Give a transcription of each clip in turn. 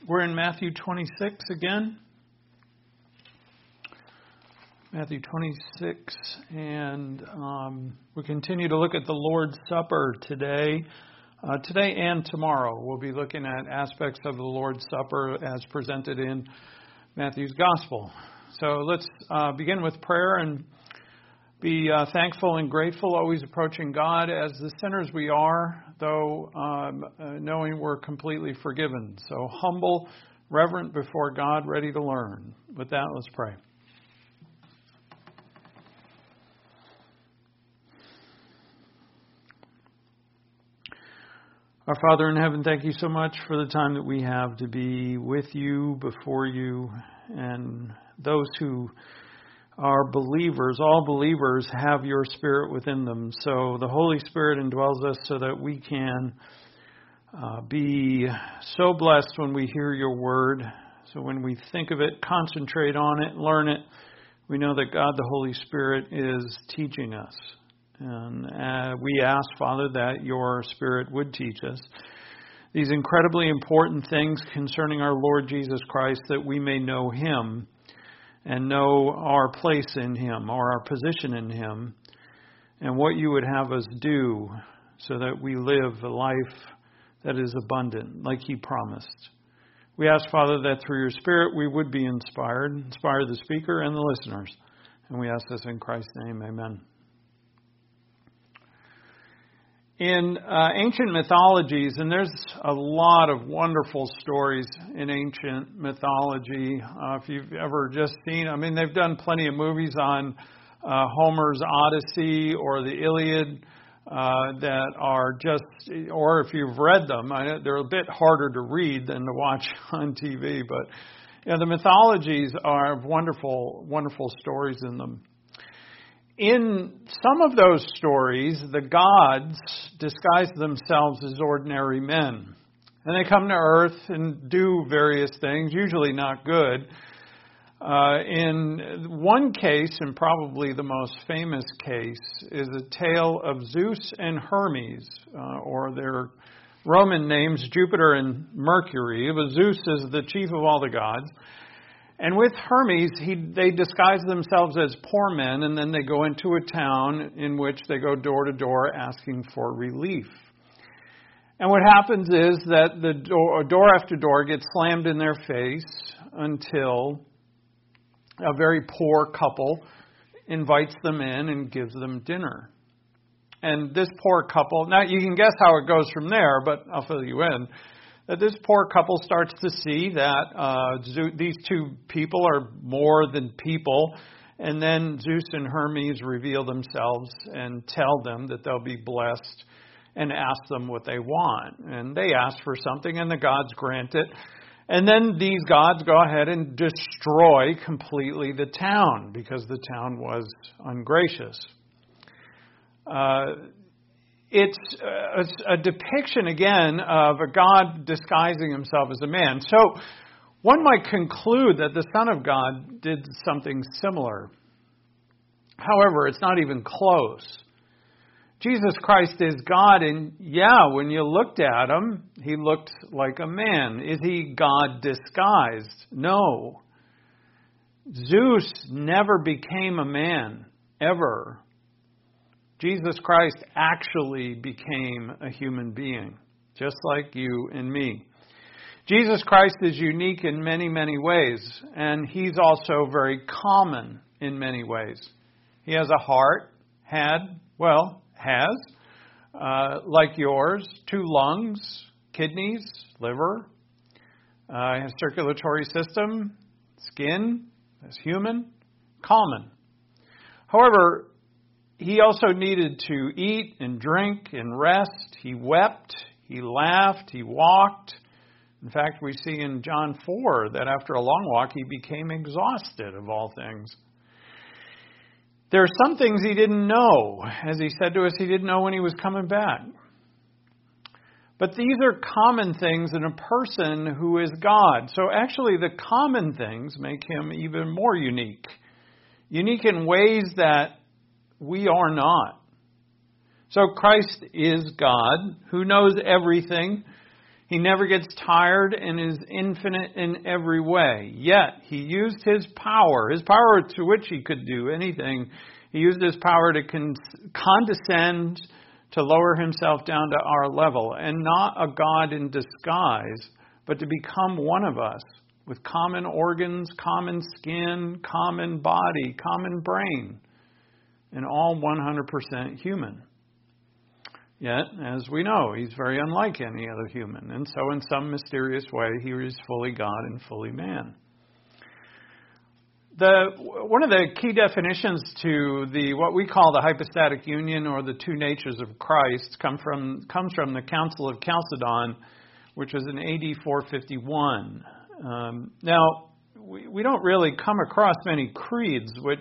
We're in Matthew 26 again. Matthew 26, and we continue to look at the Lord's Supper today. Today and tomorrow we'll be looking at aspects of the Lord's Supper as presented in Matthew's Gospel. So let's begin with prayer and be thankful and grateful, always approaching God as the sinners we are, though knowing we're completely forgiven. So humble, reverent before God, ready to learn. With that, let's pray. Our Father in heaven, thank you so much for the time that we have to be with you, before you, and those who are believers. All believers have your Spirit within them. So the Holy Spirit indwells us so that we can be so blessed when we hear your word. So when we think of it, concentrate on it, learn it, we know that God the Holy Spirit is teaching us. And we ask, Father, that your Spirit would teach us these incredibly important things concerning our Lord Jesus Christ, that we may know him and know our place in him, or our position in him, and what you would have us do so that we live a life that is abundant, like he promised. We ask, Father, that through your Spirit we would be inspired, inspire the speaker and the listeners. And we ask this in Christ's name, amen. In ancient mythologies, and there's a lot of wonderful stories in ancient mythology. If you've ever just seen, they've done plenty of movies on Homer's Odyssey or the Iliad that are just, or if you've read them, they're a bit harder to read than to watch on TV. But the mythologies are wonderful, wonderful stories in them. In some of those stories, the gods disguise themselves as ordinary men. And they come to earth and do various things, usually not good. In one case, and probably the most famous case, is a tale of Zeus and Hermes, or their Roman names, Jupiter and Mercury. But Zeus is the chief of all the gods. And with Hermes, they disguise themselves as poor men, and then they go into a town in which they go door to door asking for relief. And what happens is that the door after door gets slammed in their face until a very poor couple invites them in and gives them dinner. And this poor couple, now you can guess how it goes from there, but I'll fill you in. That this poor couple starts to see that these two people are more than people. And then Zeus and Hermes reveal themselves and tell them that they'll be blessed and ask them what they want. And they ask for something and the gods grant it. And then these gods go ahead and destroy completely the town because the town was ungracious. It's a depiction, again, of a God disguising himself as a man. So one might conclude that the Son of God did something similar. However, it's not even close. Jesus Christ is God, and when you looked at him, he looked like a man. Is he God disguised? No. Zeus never became a man, ever. Jesus Christ actually became a human being, just like you and me. Jesus Christ is unique in many, many ways, and he's also very common in many ways. He has a heart, like yours, 2 lungs, kidneys, liver, he has circulatory system, skin, as human, common. However, he also needed to eat and drink and rest. He wept, he laughed, he walked. In fact, we see in John 4 that after a long walk, he became exhausted of all things. There are some things he didn't know. As he said to us, he didn't know when he was coming back. But these are common things in a person who is God. So actually, the common things make him even more unique. Unique in ways that we are not. So Christ is God who knows everything. He never gets tired and is infinite in every way. Yet, He used His power to which He could do anything. He used His power to condescend, to lower Himself down to our level, and not a God in disguise, but to become one of us, with common organs, common skin, common body, common brain, and all 100% human. Yet, as we know, He's very unlike any other human, and so in some mysterious way, He is fully God and fully man. One of the key definitions to what we call the hypostatic union, or the two natures of Christ, comes from the Council of Chalcedon, which was in AD 451. Now, we don't really come across many creeds, which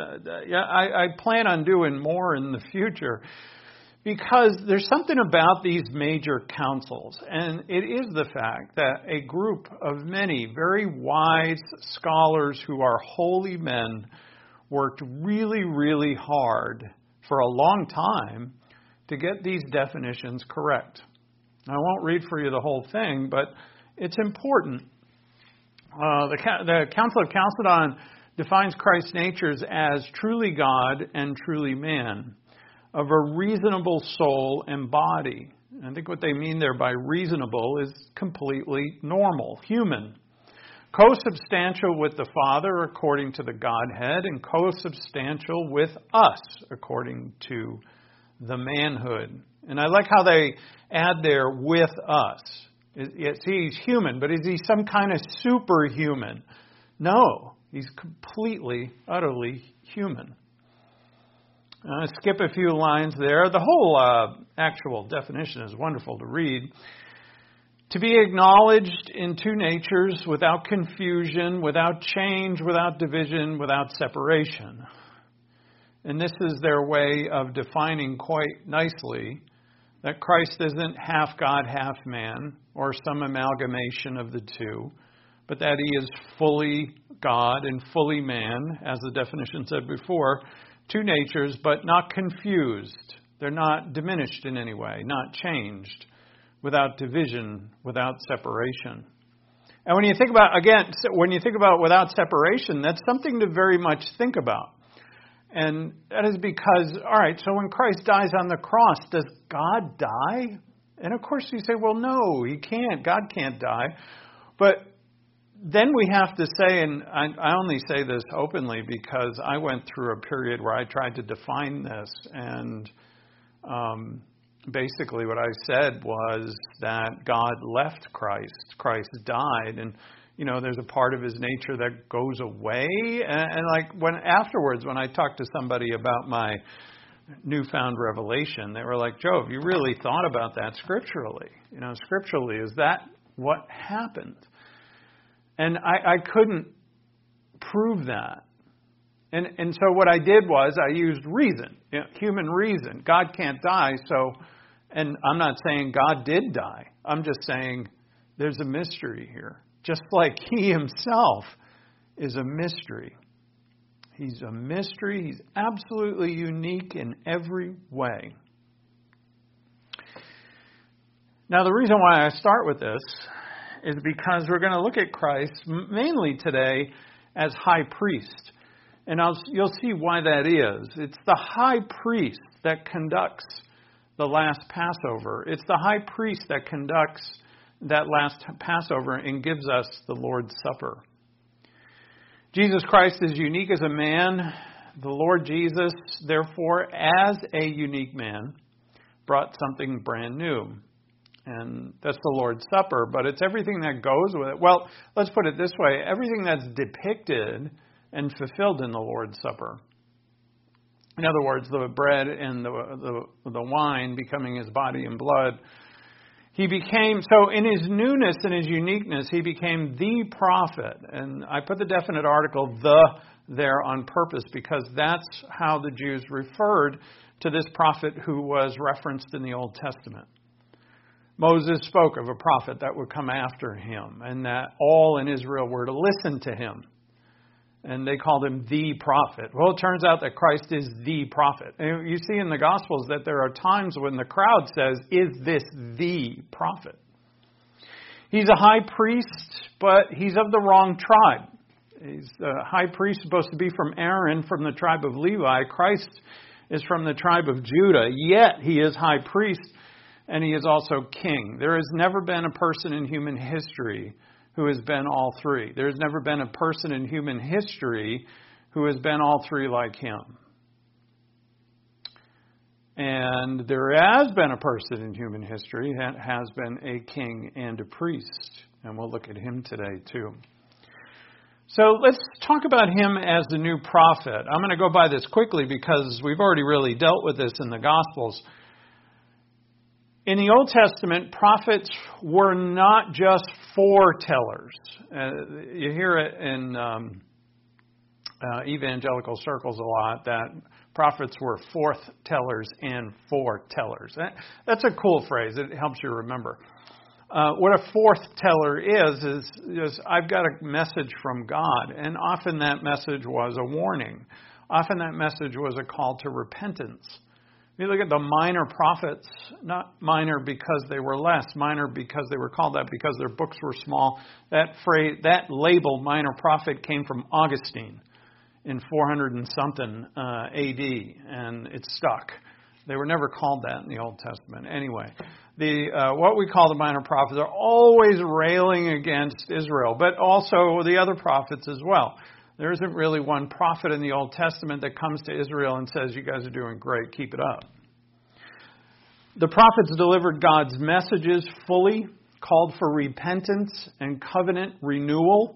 I plan on doing more in the future, because there's something about these major councils, and it is the fact that a group of many very wise scholars who are holy men worked really, really hard for a long time to get these definitions correct. Now, I won't read for you the whole thing, but it's important. The Council of Chalcedon defines Christ's natures as truly God and truly man, of a reasonable soul and body. I think what they mean there by reasonable is completely normal, human. Co-substantial with the Father according to the Godhead, and co-substantial with us according to the manhood. And I like how they add there, with us. Yes, He's human, but is He some kind of superhuman? No, He's completely, utterly human. Skip a few lines there. The whole actual definition is wonderful to read. To be acknowledged in two natures without confusion, without change, without division, without separation. And this is their way of defining quite nicely that Christ isn't half God, half man, or some amalgamation of the two, but that He is fully God and fully man, as the definition said before, two natures, but not confused. They're not diminished in any way, not changed, without division, without separation. And when you think about without separation, that's something to very much think about. And that is because, all right, so when Christ dies on the cross, does God die? And of course you say, well, no, He can't. God can't die. But then we have to say, and I only say this openly because I went through a period where I tried to define this, and basically what I said was that God left Christ. Christ died, and there's a part of His nature that goes away. And like when I talked to somebody about my newfound revelation, they were like, Joe, have you really thought about that scripturally? Scripturally, is that what happened? And I couldn't prove that. And so what I did was I used reason, human reason. God can't die, and I'm not saying God did die. I'm just saying there's a mystery here. Just like He Himself is a mystery. He's a mystery. He's absolutely unique in every way. Now, the reason why I start with this is because we're going to look at Christ mainly today as high priest. And you'll see why that is. It's the high priest that conducts the last Passover. It's the high priest that conducts that last Passover and gives us the Lord's Supper. Jesus Christ is unique as a man. The Lord Jesus, therefore, as a unique man, brought something brand new. And that's the Lord's Supper, but it's everything that goes with it. Well, let's put it this way. Everything that's depicted and fulfilled in the Lord's Supper. In other words, the bread and the wine becoming His body and blood. He became, so in His newness and His uniqueness, He became the prophet. And I put the definite article, there on purpose, because that's how the Jews referred to this prophet who was referenced in the Old Testament. Moses spoke of a prophet that would come after him, and that all in Israel were to listen to him. And they called him the prophet. Well, it turns out that Christ is the prophet. And you see in the Gospels that there are times when the crowd says, is this the prophet? He's a high priest, but he's of the wrong tribe. He's the high priest supposed to be from Aaron, from the tribe of Levi. Christ is from the tribe of Judah, yet he is high priest, and he is also king. There has never been a person in human history who has been all three. There has never been a person in human history who has been all three like him. And there has been a person in human history that has been a king and a priest. And we'll look at him today too. So let's talk about him as the new prophet. I'm going to go by this quickly because we've already really dealt with this in the Gospels. In the Old Testament, prophets were not just foretellers. You hear it in evangelical circles a lot that prophets were forthtellers and foretellers. That's a cool phrase. It helps you remember. What a forthteller is I've got a message from God, and often that message was a warning. Often that message was a call to repentance. If you look at the minor prophets, not minor because they were less, minor because they were called that because their books were small. That phrase, that label, minor prophet, came from Augustine in 400 and something AD, and it stuck. They were never called that in the Old Testament. Anyway, what we call the minor prophets are always railing against Israel, but also the other prophets as well. There isn't really one prophet in the Old Testament that comes to Israel and says, you guys are doing great, keep it up. The prophets delivered God's messages fully, called for repentance and covenant renewal.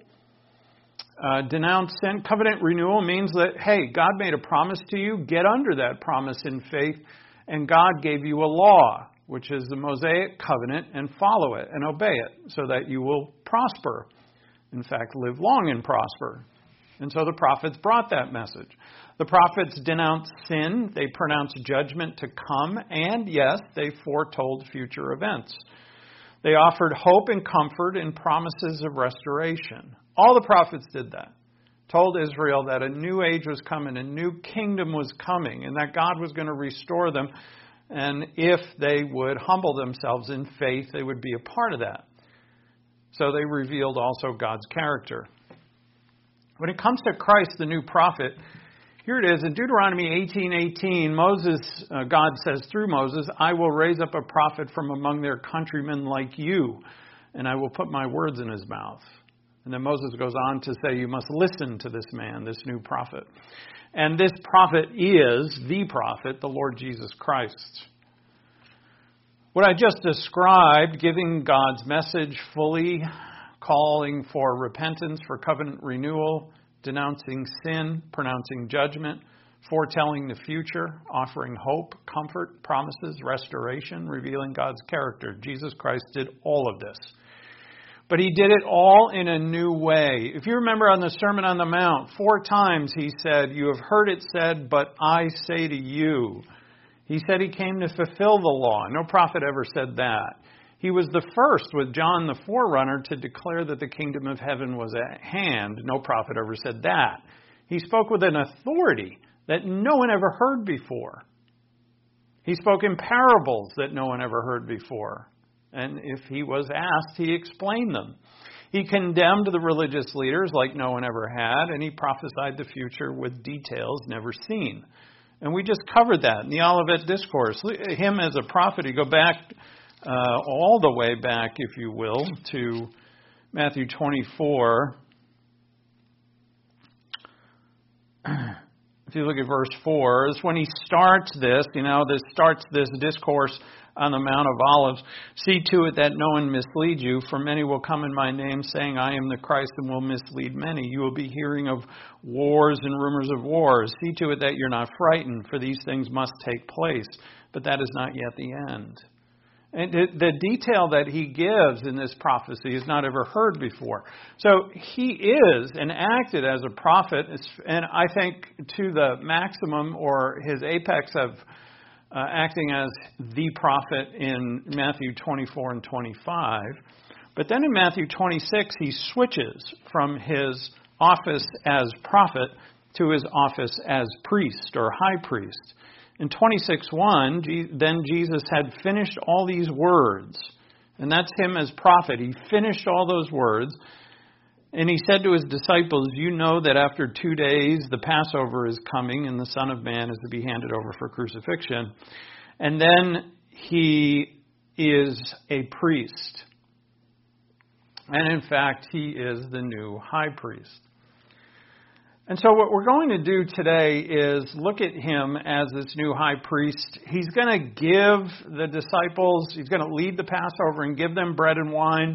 Denounce sin. Covenant renewal means that, hey, God made a promise to you, get under that promise in faith, and God gave you a law, which is the Mosaic covenant, and follow it and obey it so that you will prosper. In fact, live long and prosper. And so the prophets brought that message. The prophets denounced sin, they pronounced judgment to come, and yes, they foretold future events. They offered hope and comfort and promises of restoration. All the prophets did that. Told Israel that a new age was coming, a new kingdom was coming, and that God was going to restore them. And if they would humble themselves in faith, they would be a part of that. So they revealed also God's character. When it comes to Christ, the new prophet, here it is in Deuteronomy 18:18. Moses, God says through Moses, I will raise up a prophet from among their countrymen like you, and I will put my words in his mouth. And then Moses goes on to say, you must listen to this man, this new prophet. And this prophet is the prophet, the Lord Jesus Christ. What I just described, giving God's message fully, calling for repentance, for covenant renewal, denouncing sin, pronouncing judgment, foretelling the future, offering hope, comfort, promises, restoration, revealing God's character. Jesus Christ did all of this. But he did it all in a new way. If you remember on the Sermon on the Mount, 4 times he said, you have heard it said, but I say to you. He said he came to fulfill the law. No prophet ever said that. He was the first, with John the forerunner, to declare that the kingdom of heaven was at hand. No prophet ever said that. He spoke with an authority that no one ever heard before. He spoke in parables that no one ever heard before. And if he was asked, he explained them. He condemned the religious leaders like no one ever had, and he prophesied the future with details never seen. And we just covered that in the Olivet Discourse. Him as a prophet, you go back all the way back, if you will, to Matthew 24. If you look at verse 4, is when he starts this, starts this discourse on the Mount of Olives. See to it that no one misleads you, for many will come in my name, saying, I am the Christ, and will mislead many. You will be hearing of wars and rumors of wars. See to it that you're not frightened, for these things must take place, but that is not yet the end. And the detail that he gives in this prophecy is not ever heard before. So he is and acted as a prophet, and I think to the maximum or his apex of acting as the prophet in Matthew 24 and 25. But then in Matthew 26, he switches from his office as prophet to his office as priest or high priest. In 26:1, then Jesus had finished all these words. And that's him as prophet. He finished all those words. And he said to his disciples, you know that after 2 days the Passover is coming and the Son of Man is to be handed over for crucifixion. And then he is a priest. And in fact, he is the new high priest. And so what we're going to do today is look at him as this new high priest. He's going to give the disciples, he's going to lead the Passover and give them bread and wine.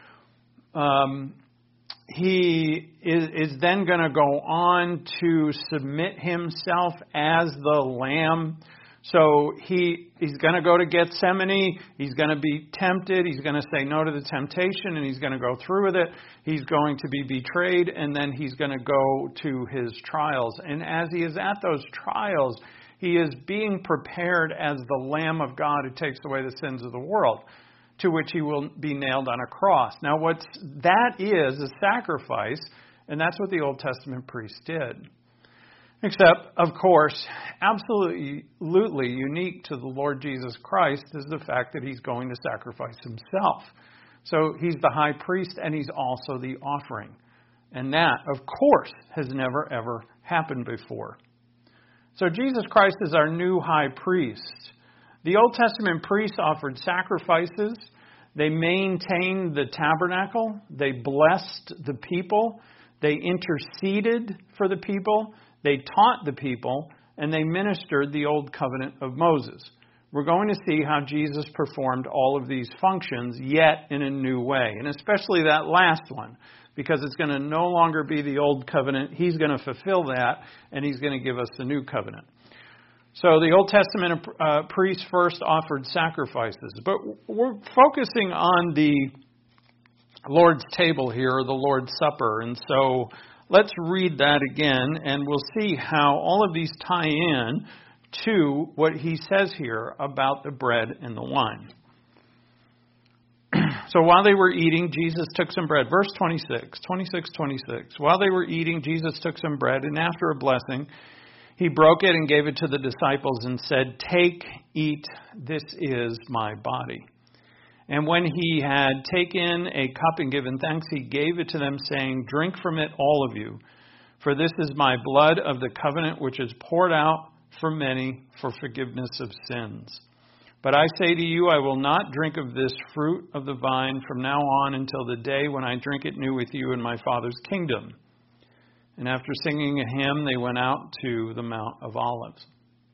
He is then going to go on to submit himself as the Lamb. So he's going to go to Gethsemane. He's going to be tempted. He's going to say no to the temptation, and he's going to go through with it. He's going to be betrayed, and then he's going to go to his trials. And as he is at those trials, he is being prepared as the Lamb of God who takes away the sins of the world, to which he will be nailed on a cross. Now, that is a sacrifice, and that's what the Old Testament priest did. Except, of course, absolutely unique to the Lord Jesus Christ is the fact that he's going to sacrifice himself. So he's the high priest, and he's also the offering. And that, of course, has never, ever happened before. So Jesus Christ is our new high priest. The Old Testament priests offered sacrifices. They maintained the tabernacle. They blessed the people. They interceded for the people. They taught the people. And they ministered the old covenant of Moses. We're going to see how Jesus performed all of these functions, yet in a new way. And especially that last one, because it's going to no longer be the old covenant. He's going to fulfill that, and he's going to give us the new covenant. So the Old Testament priests first offered sacrifices. But we're focusing on the Lord's table here, or the Lord's Supper. And so let's read that again, and we'll see how all of these tie in to what he says here about the bread and the wine. So while they were eating, Jesus took some bread. Verse 26. While they were eating, Jesus took some bread, and after a blessing, he broke it and gave it to the disciples and said, "Take, eat, this is my body." And when he had taken a cup and given thanks, he gave it to them, saying, "Drink from it, all of you, for this is my blood of the covenant, which is poured out for many for forgiveness of sins. But I say to you, I will not drink of this fruit of the vine from now on until the day when I drink it new with you in my Father's kingdom." And after singing a hymn, they went out to the Mount of Olives.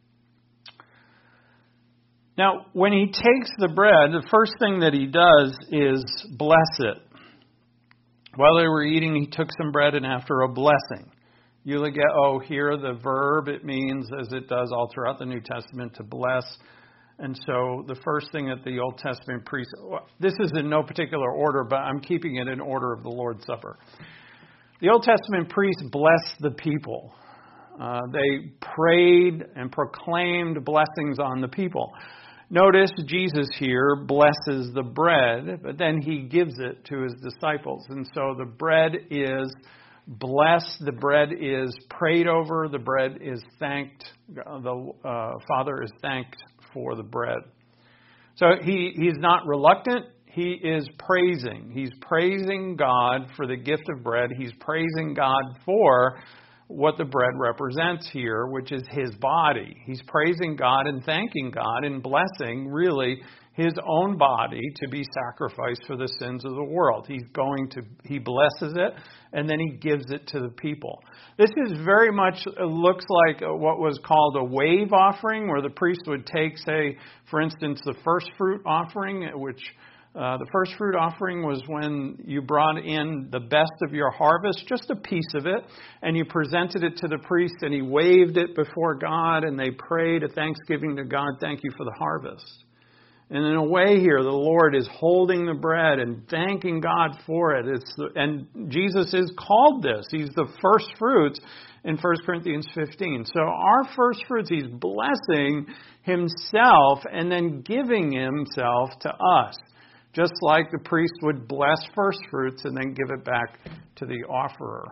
Now, when he takes the bread, the first thing that he does is bless it. While they were eating, he took some bread, and after a blessing. You look at, here the verb, it means, as it does all throughout the New Testament, to bless. And so the first thing that the Old Testament priest, this is in no particular order, but I'm keeping it in order of the Lord's Supper. The Old Testament priests blessed the people. They prayed and proclaimed blessings on the people. Notice Jesus here blesses the bread, but then he gives it to his disciples. And so the bread is blessed, the bread is prayed over, the bread is thanked, the Father is thanked for the bread. So he's not reluctant. He is praising. He's praising God for the gift of bread. He's praising God for what the bread represents here, which is his body. He's praising God and thanking God and blessing, really, his own body to be sacrificed for the sins of the world. He blesses it, and then he gives it to the people. This is very much, looks like what was called a wave offering, where the priest would take, say, for instance, the first fruit offering, which the first fruit offering was when you brought in the best of your harvest, just a piece of it, and you presented it to the priest, and he waved it before God, and they prayed a thanksgiving to God, "Thank you for the harvest." And in a way here, the Lord is holding the bread and thanking God for it. And Jesus is called this. He's the first fruits in 1 Corinthians 15. So our first fruits, he's blessing himself and then giving himself to us. Just like the priest would bless first fruits and then give it back to the offerer.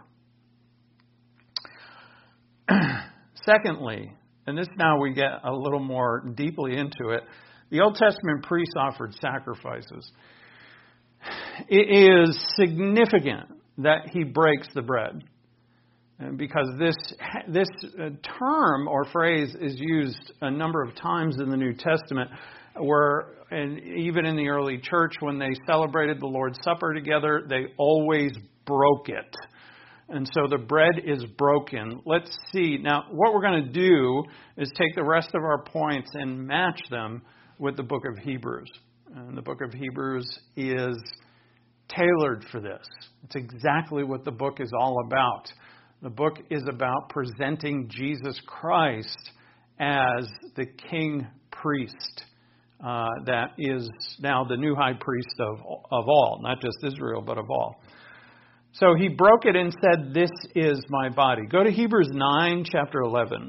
Secondly, and this now we get a little more deeply into it, the Old Testament priests offered sacrifices. it is significant that he breaks the bread. Because this term or phrase is used a number of times in the New Testament, and even in the early church, when they celebrated the Lord's Supper together, they always broke it. And so the bread is broken. Let's see. Now, what we're going to do is take the rest of our points and match them with the book of Hebrews. And the book of Hebrews is tailored for this. It's exactly what the book is all about. The book is about presenting Jesus Christ as the king priest that is now the new high priest of all, not just Israel, but of all. So he broke it and said, "This is my body." Go to Hebrews 9, chapter 11.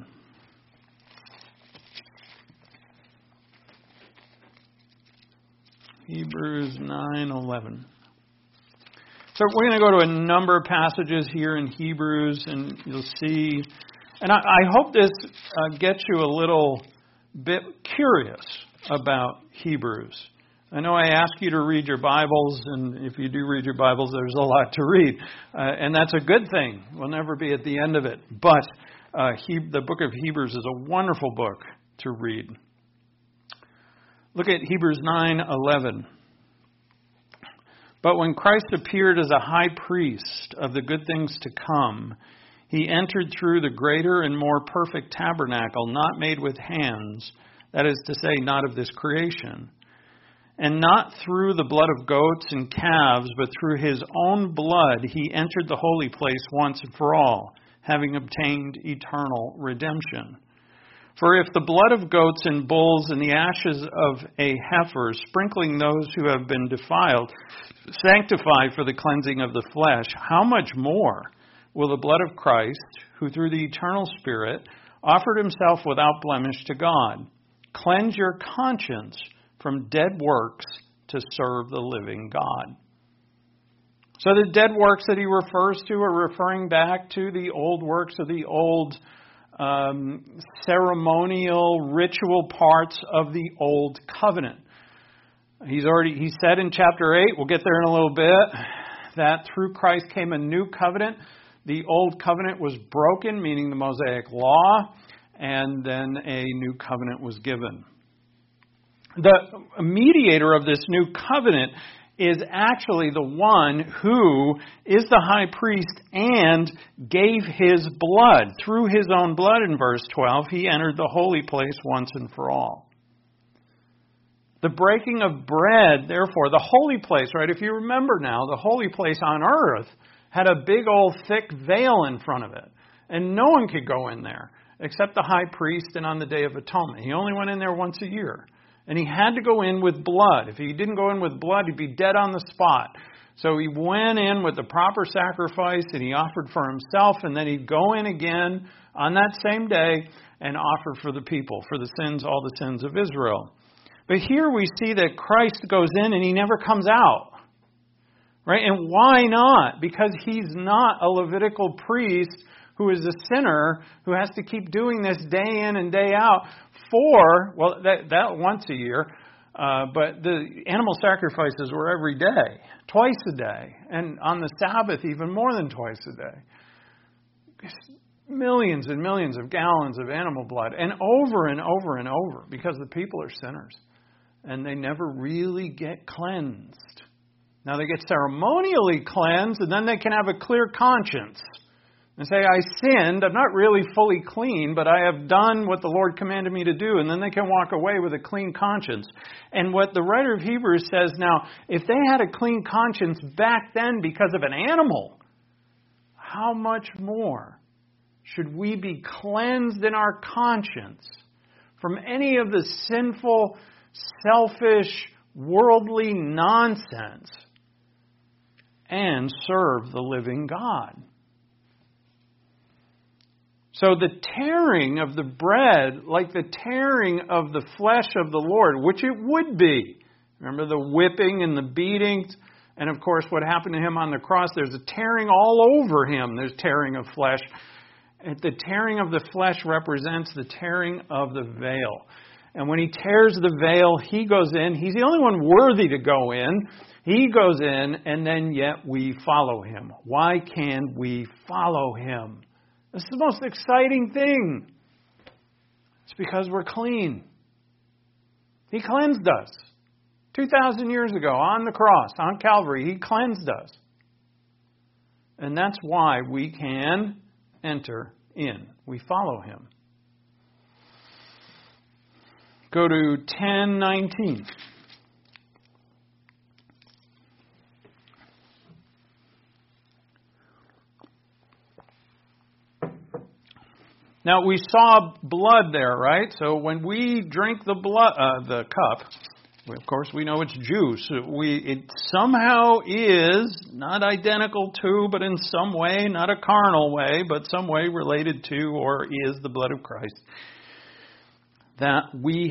Hebrews 9:11. So we're going to go to a number of passages here in Hebrews, and you'll see. And I hope this gets you a little bit curious about Hebrews. I know I ask you to read your Bibles, and if you do read your Bibles, there's a lot to read. And that's a good thing. We'll never be at the end of it. But the book of Hebrews is a wonderful book to read. Look at Hebrews 9:11. But when Christ appeared as a high priest of the good things to come, he entered through the greater and more perfect tabernacle, not made with hands, that is to say, not of this creation, and not through the blood of goats and calves, but through his own blood he entered the holy place once and for all, having obtained eternal redemption. For if the blood of goats and bulls and the ashes of a heifer, sprinkling those who have been defiled, sanctify for the cleansing of the flesh, how much more will the blood of Christ, who through the eternal Spirit offered himself without blemish to God, cleanse your conscience from dead works to serve the living God? So the dead works that he refers to are referring back to the old works of the old ceremonial, ritual parts of the old covenant. He said in chapter 8, we'll get there in a little bit, that through Christ came a new covenant. The old covenant was broken, meaning the Mosaic law, and then a new covenant was given. The mediator of this new covenant is actually the one who is the high priest and gave his blood. Through his own blood, in verse 12, he entered the holy place once and for all. The breaking of bread, therefore, the holy place, right? If you remember now, the holy place on earth had a big old thick veil in front of it. And no one could go in there except the high priest and on the Day of Atonement. He only went in there once a year. And he had to go in with blood. If he didn't go in with blood, he'd be dead on the spot. So he went in with the proper sacrifice and he offered for himself, and then he'd go in again on that same day and offer for the people, for the sins, all the sins of Israel. But here we see that Christ goes in and he never comes out. Right? And why not? Because he's not a Levitical priest who is a sinner who has to keep doing this day in and day out that once a year, but the animal sacrifices were every day, twice a day, and on the Sabbath even more than twice a day. Millions and millions of gallons of animal blood, and over and over and over, because the people are sinners, and they never really get cleansed. Now they get ceremonially cleansed, and then they can have a clear conscience. And say, I sinned, I'm not really fully clean, but I have done what the Lord commanded me to do. And then they can walk away with a clean conscience. And what the writer of Hebrews says now, if they had a clean conscience back then because of an animal, how much more should we be cleansed in our conscience from any of the sinful, selfish, worldly nonsense and serve the living God? So the tearing of the bread, like the tearing of the flesh of the Lord, which it would be. Remember the whipping and the beatings? And of course what happened to him on the cross, there's a tearing all over him. There's tearing of flesh. And the tearing of the flesh represents the tearing of the veil. And when he tears the veil, he goes in. He's the only one worthy to go in. He goes in, and then yet we follow him. Why can we follow him? This is the most exciting thing. It's because we're clean. He cleansed us. 2,000 years ago, on the cross, on Calvary, he cleansed us. And that's why we can enter in. We follow him. Go to 10:19. Now we saw blood there, right? So when we drink the cup, of course we know it's juice. It somehow is not identical to, but in some way, not a carnal way, but some way related to or is the blood of Christ. That we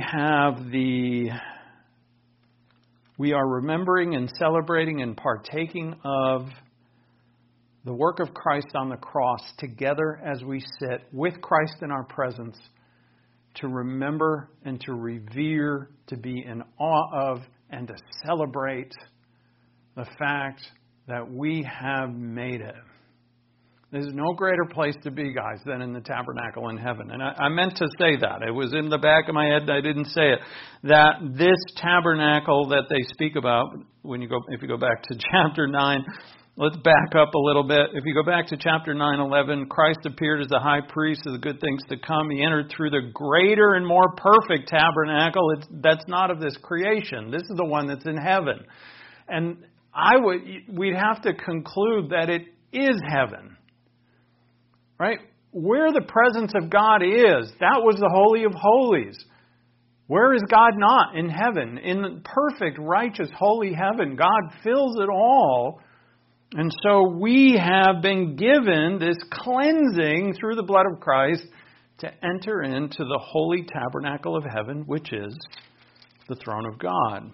are remembering and celebrating and partaking of the work of Christ on the cross together as we sit with Christ in our presence to remember and to revere, to be in awe of, and to celebrate the fact that we have made it. There's no greater place to be, guys, than in the tabernacle in heaven. And I meant to say that. It was in the back of my head. I didn't say it. That this tabernacle that they speak about, if you go back to chapter 9, let's back up a little bit. If you go back to chapter 9:11, Christ appeared as the high priest of the good things to come. He entered through the greater and more perfect tabernacle. That's not of this creation. This is the one that's in heaven. And we'd have to conclude that it is heaven. Right? Where the presence of God is, that was the Holy of Holies. Where is God not? In heaven. In the perfect, righteous, holy heaven. God fills it all. And so we have been given this cleansing through the blood of Christ to enter into the holy tabernacle of heaven, which is the throne of God.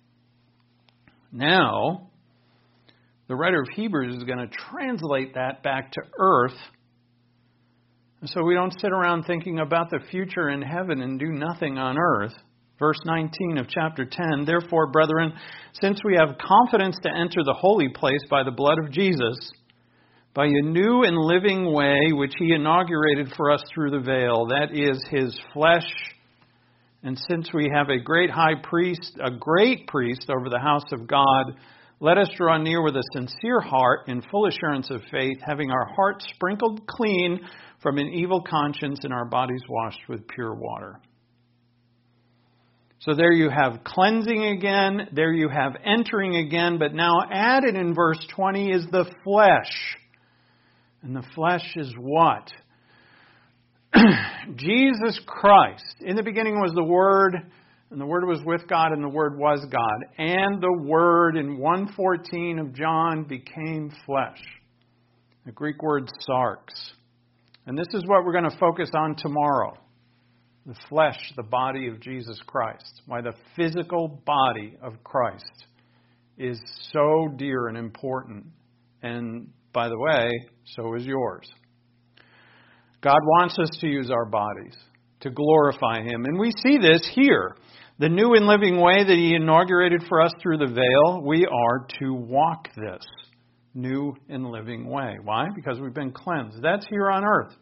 Now, the writer of Hebrews is going to translate that back to earth. So we don't sit around thinking about the future in heaven and do nothing on earth. Verse 19 of chapter 10, therefore, brethren, since we have confidence to enter the holy place by the blood of Jesus, by a new and living way which he inaugurated for us through the veil, that is his flesh, and since we have a great priest over the house of God, let us draw near with a sincere heart in full assurance of faith, having our hearts sprinkled clean from an evil conscience and our bodies washed with pure water. So there you have cleansing again, there you have entering again, but now added in verse 20 is the flesh. And the flesh is what? Jesus Christ. In the beginning was the Word, and the Word was with God, and the Word was God. And the Word in 1:14 of John became flesh. The Greek word sarx. And this is what we're going to focus on tomorrow. The flesh, the body of Jesus Christ. Why the physical body of Christ is so dear and important. And by the way, so is yours. God wants us to use our bodies to glorify Him. And we see this here. The new and living way that He inaugurated for us through the veil, we are to walk this new and living way. Why? Because we've been cleansed. That's here on earth.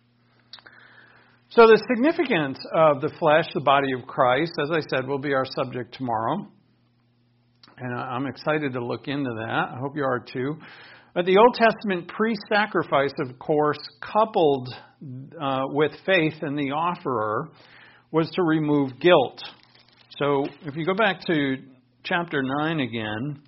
So the significance of the flesh, the body of Christ, as I said, will be our subject tomorrow. And I'm excited to look into that. I hope you are too. But the Old Testament pre-sacrifice, of course, coupled with faith in the offerer, was to remove guilt. So if you go back to chapter 9 again,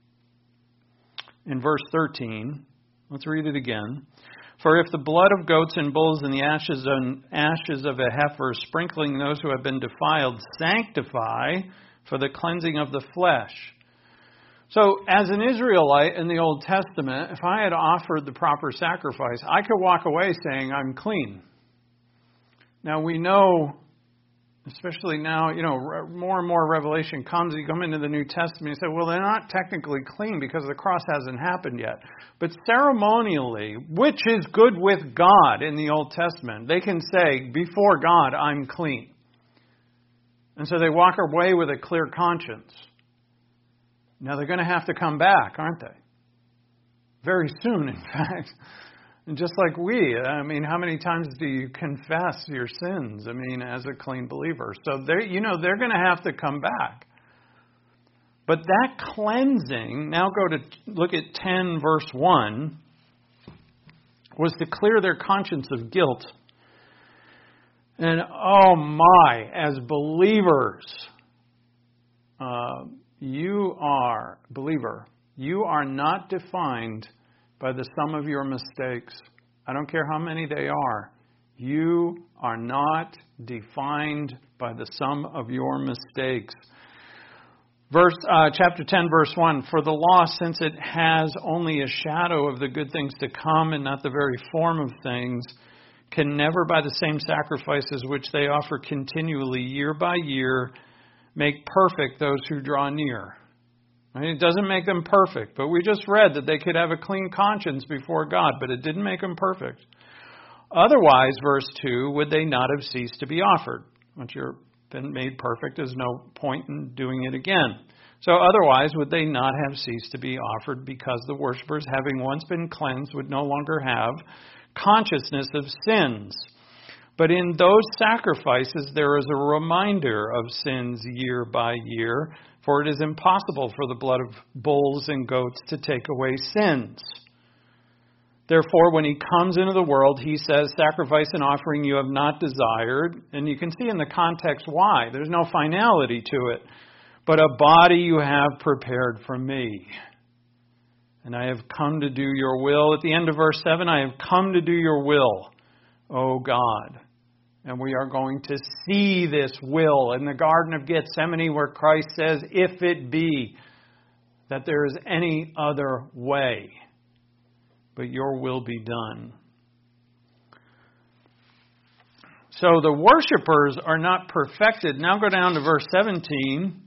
in verse 13, let's read it again. For if the blood of goats and bulls and the ashes of a heifer, sprinkling those who have been defiled, sanctify for the cleansing of the flesh. So, as an Israelite in the Old Testament, if I had offered the proper sacrifice, I could walk away saying, I'm clean. Now, we know, especially now, more and more revelation comes. You come into the New Testament, you say, well, they're not technically clean because the cross hasn't happened yet. But ceremonially, which is good with God in the Old Testament, they can say, before God, I'm clean. And so they walk away with a clear conscience. Now they're going to have to come back, aren't they? Very soon, in fact. And just like how many times do you confess your sins? As a clean believer. So they're going to have to come back. But that cleansing, now look at 10 verse 1, was to clear their conscience of guilt. And oh my, as believers, you are not defined by the sum of your mistakes. I don't care how many they are. You are not defined by the sum of your mistakes. Chapter 10, verse 1, for the law, since it has only a shadow of the good things to come and not the very form of things, can never by the same sacrifices which they offer continually year by year make perfect those who draw near. It doesn't make them perfect, but we just read that they could have a clean conscience before God, but it didn't make them perfect. Otherwise, verse 2, would they not have ceased to be offered? Once you're been made perfect, there's no point in doing it again. So otherwise, would they not have ceased to be offered, because the worshippers, having once been cleansed, would no longer have consciousness of sins. But in those sacrifices there is a reminder of sins year by year, for it is impossible for the blood of bulls and goats to take away sins. Therefore, when he comes into the world, he says, sacrifice and offering you have not desired. And you can see in the context why. There's no finality to it. But a body you have prepared for me. And I have come to do your will. At the end of verse 7, I have come to do your will, O God. And we are going to see this will in the Garden of Gethsemane, where Christ says, if it be that there is any other way, but your will be done. So the worshipers are not perfected. Now go down to verse 17.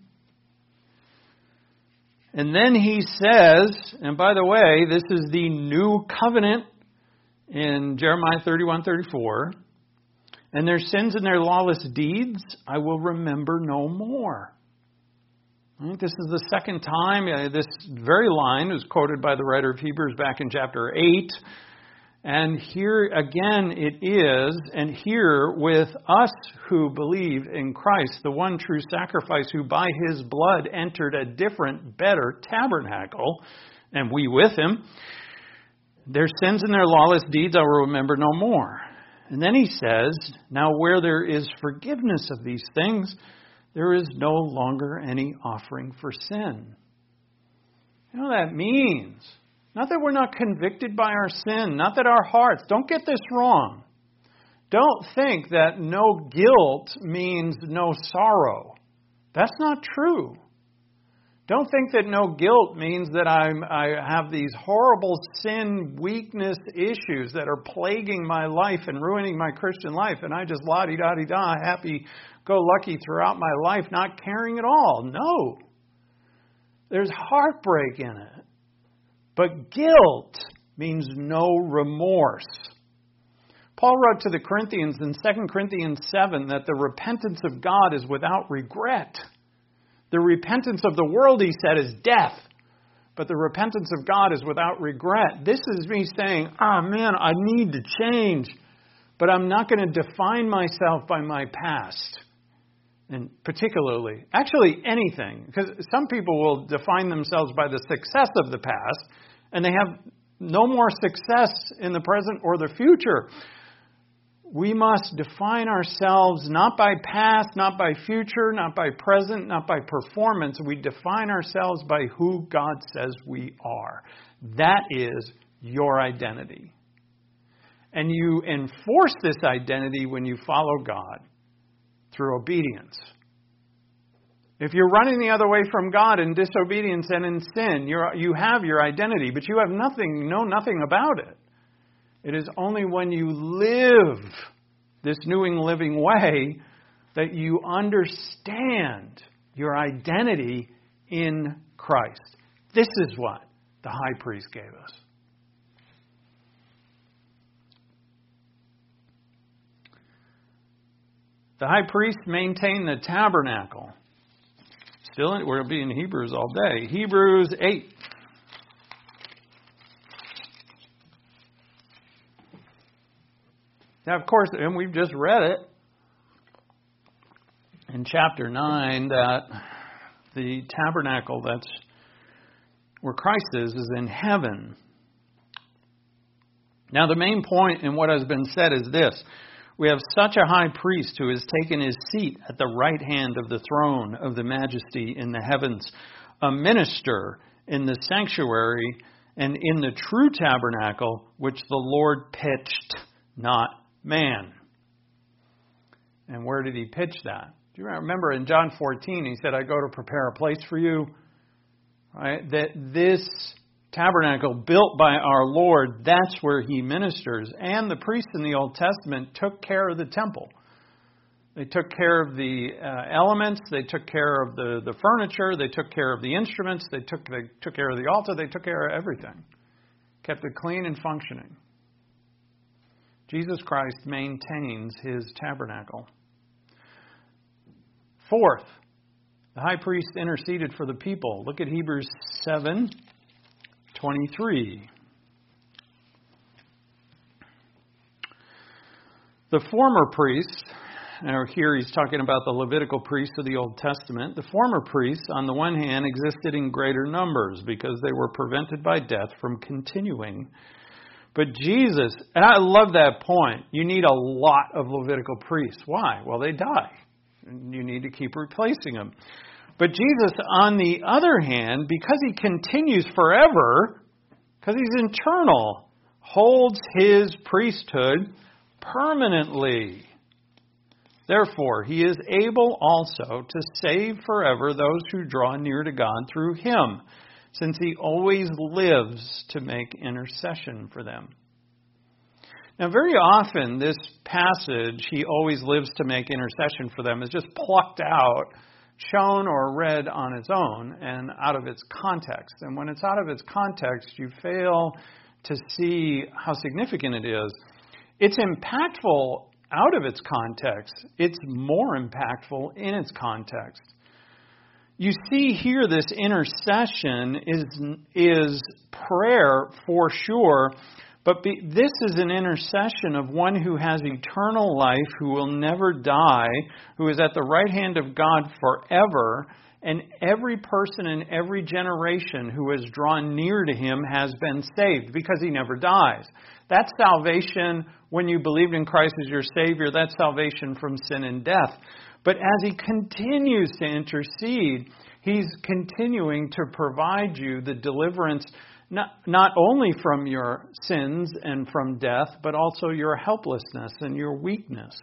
And then he says, and by the way, this is the new covenant in Jeremiah 31:34. And their sins and their lawless deeds I will remember no more. I think this is the second time this very line was quoted by the writer of Hebrews back in chapter 8. And here again it is, and here with us who believe in Christ, the one true sacrifice, who by his blood entered a different, better tabernacle, and we with him, their sins and their lawless deeds I will remember no more. And then he says, now where there is forgiveness of these things, there is no longer any offering for sin. You know what that means? Not that we're not convicted by our sin, not that our hearts, don't get this wrong. Don't think that no guilt means no sorrow. That's not true. Don't think that no guilt means that I have these horrible sin, weakness issues that are plaguing my life and ruining my Christian life, and I just la-di-da-di-da, happy-go-lucky throughout my life, not caring at all. No. There's heartbreak in it. But guilt means no remorse. Paul wrote to the Corinthians in 2 Corinthians 7 that the repentance of God is without regret. The repentance of the world, he said, is death. But the repentance of God is without regret. This is me saying, man, I need to change. But I'm not going to define myself by my past. And particularly, actually anything. Because some people will define themselves by the success of the past. And they have no more success in the present or the future. We must define ourselves not by past, not by future, not by present, not by performance. We define ourselves by who God says we are. That is your identity. And you enforce this identity when you follow God through obedience. If you're running the other way from God in disobedience and in sin, you have your identity, but you have know nothing about it. It is only when you live this new and living way that you understand your identity in Christ. This is what the high priest gave us. The high priest maintained the tabernacle. We're going to be in Hebrews all day. Hebrews 8. Now, of course, and we've just read it in chapter 9, that the tabernacle that's where Christ is in heaven. Now, the main point in what has been said is this. We have such a high priest who has taken his seat at the right hand of the throne of the majesty in the heavens, a minister in the sanctuary and in the true tabernacle which the Lord pitched, not man. And where did he pitch that? Do you remember in John 14, he said, I go to prepare a place for you. Right? That this tabernacle built by our Lord, that's where he ministers. And the priests in the Old Testament took care of the temple. They took care of the elements. They took care of the furniture. They took care of the instruments. They took care of the altar. They took care of everything. Kept it clean and functioning. Jesus Christ maintains his tabernacle. Fourth, the high priest interceded for the people. Look at Hebrews 7:23. The former priests, now here he's talking about the Levitical priests of the Old Testament. The former priests, on the one hand, existed in greater numbers because they were prevented by death from continuing. But Jesus, and I love that point, you need a lot of Levitical priests. Why? Well, they die. And you need to keep replacing them. But Jesus, on the other hand, because he continues forever, because he's eternal, holds his priesthood permanently. Therefore, he is able also to save forever those who draw near to God through him, since he always lives to make intercession for them. Now, very often, this passage, he always lives to make intercession for them, is just plucked out, shown or read on its own and out of its context. And when it's out of its context, you fail to see how significant it is. It's impactful out of its context. It's more impactful in its context. You see here this intercession is prayer for sure, but this is an intercession of one who has eternal life, who will never die, who is at the right hand of God forever, and every person in every generation who has drawn near to him has been saved because he never dies. That's salvation when you believed in Christ as your Savior. That's salvation from sin and death. But as he continues to intercede, he's continuing to provide you the deliverance not only from your sins and from death, but also your helplessness and your weakness.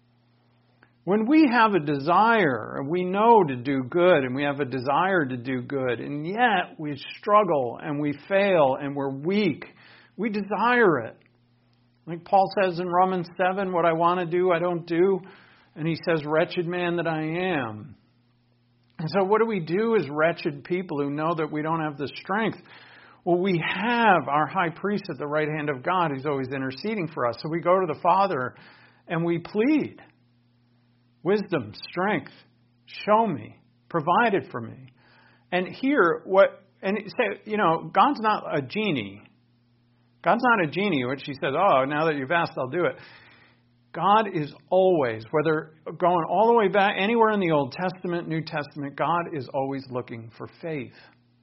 When we have a desire, and we know to do good, and we have a desire to do good, and yet we struggle and we fail and we're weak, we desire it. Like Paul says in Romans 7, what I want to do, I don't do. And he says, wretched man that I am. And so what do we do as wretched people who know that we don't have the strength? Well, we have our high priest at the right hand of God who's always interceding for us. So we go to the Father and we plead. Wisdom, strength, show me, provide it for me. And here, God's not a genie. God's not a genie, which he says, oh, now that you've asked, I'll do it. God is always, whether going all the way back, anywhere in the Old Testament, New Testament, God is always looking for faith.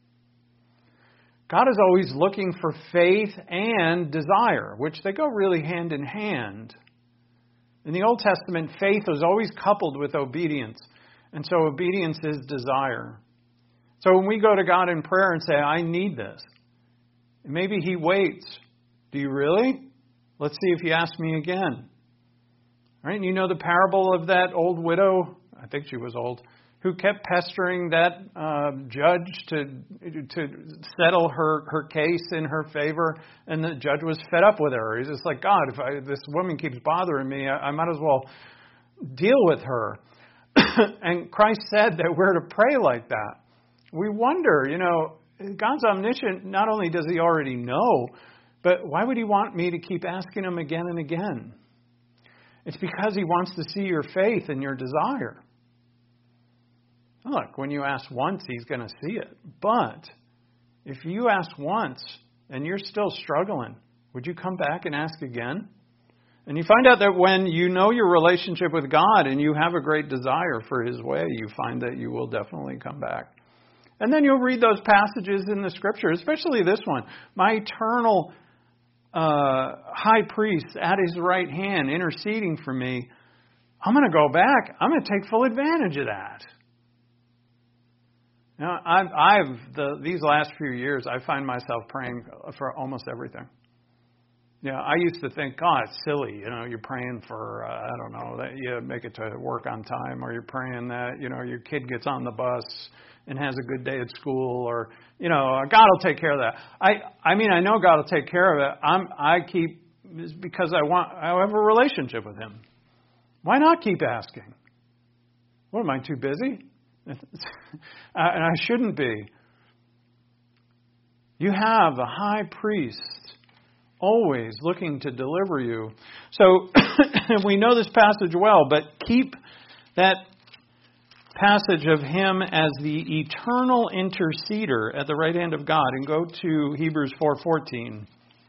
God is always looking for faith and desire, which they go really hand in hand. In the Old Testament, faith was always coupled with obedience. And so obedience is desire. So when we go to God in prayer and say, I need this, maybe he waits. Do you really? Let's see if you ask me again. Right? And you know the parable of that old widow, I think she was old, who kept pestering that judge to settle her case in her favor, and the judge was fed up with her. He's just like, God, if this woman keeps bothering me, I might as well deal with her. And Christ said that we're to pray like that. We wonder, God's omniscient. Not only does he already know, but why would he want me to keep asking him again and again? It's because He wants to see your faith and your desire. Look, when you ask once, He's going to see it. But if you ask once and you're still struggling, would you come back and ask again? And you find out that when you know your relationship with God and you have a great desire for His way, you find that you will definitely come back. And then you'll read those passages in the Scripture, especially this one. My eternal high priest at His right hand interceding for me. I'm going to go back. I'm going to take full advantage of that. Now, these last few years, I find myself praying for almost everything. Yeah, I used to think, God, it's silly. You're praying for, that you make it to work on time, or you're praying that, your kid gets on the bus and has a good day at school, or, God will take care of that. I know God will take care of it. It's because I have a relationship with Him. Why not keep asking? What, am I too busy? And I shouldn't be. You have a high priest always looking to deliver you. So we know this passage well, but keep that passage of Him as the eternal interceder at the right hand of God, and go to Hebrews 4:14.